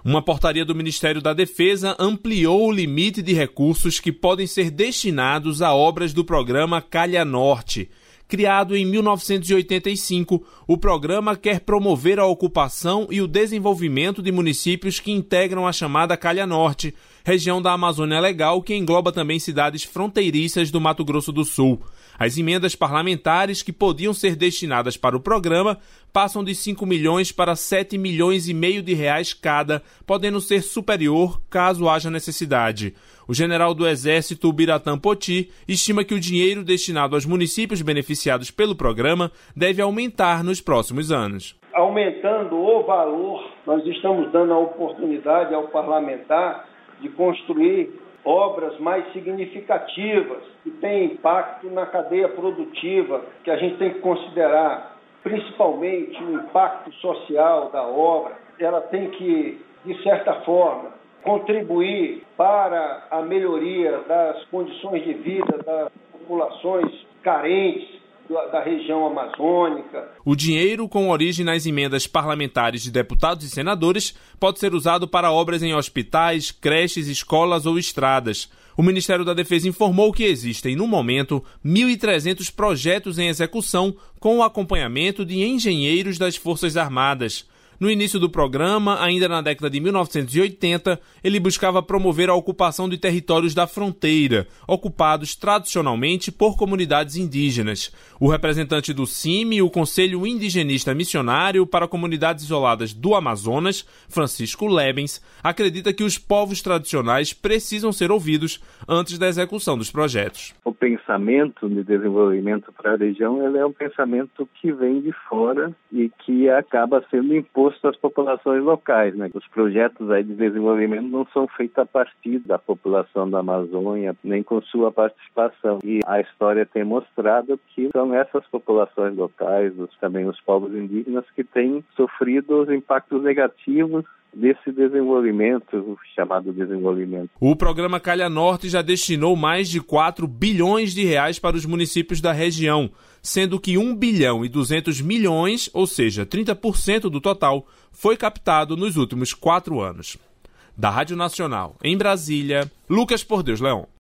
Uma portaria do Ministério da Defesa ampliou o limite de recursos que podem ser destinados a obras do programa Calha Norte. Criado em 1985, o programa quer promover a ocupação e o desenvolvimento de municípios que integram a chamada Calha Norte, região da Amazônia Legal que engloba também cidades fronteiriças do Mato Grosso do Sul. As emendas parlamentares que podiam ser destinadas para o programa passam de 5 milhões para 7 milhões e meio de reais cada, podendo ser superior caso haja necessidade. O general do Exército, Biratã Poti, estima que o dinheiro destinado aos municípios beneficiados pelo programa deve aumentar nos próximos anos. Aumentando o valor, nós estamos dando a oportunidade ao parlamentar de construir obras mais significativas, que têm impacto na cadeia produtiva, que a gente tem que considerar, principalmente o impacto social da obra. Ela tem que, de certa forma, contribuir para a melhoria das condições de vida das populações carentes da região amazônica. O dinheiro, com origem nas emendas parlamentares de deputados e senadores, pode ser usado para obras em hospitais, creches, escolas ou estradas. O Ministério da Defesa informou que existem, no momento, 1.300 projetos em execução com o acompanhamento de engenheiros das Forças Armadas. No início do programa, ainda na década de 1980, ele buscava promover a ocupação de territórios da fronteira, ocupados tradicionalmente por comunidades indígenas. O representante do CIMI, o Conselho Indigenista Missionário para Comunidades Isoladas do Amazonas, Francisco Lebens, acredita que os povos tradicionais precisam ser ouvidos antes da execução dos projetos. O pensamento de desenvolvimento para a região ele é um pensamento que vem de fora e que acaba sendo imposto às populações locais, né? Os projetos aí de desenvolvimento não são feitos a partir da população da Amazônia, nem com sua participação. E a história tem mostrado que são essas populações locais, também os povos indígenas, que têm sofrido os impactos negativos desse desenvolvimento, o chamado desenvolvimento. O programa Calha Norte já destinou mais de 4 bilhões de reais para os municípios da região, sendo que 1 bilhão e 200 milhões, ou seja, 30% do total, foi captado nos últimos 4 anos. Da Rádio Nacional, em Brasília, Lucas Por Deus Leão.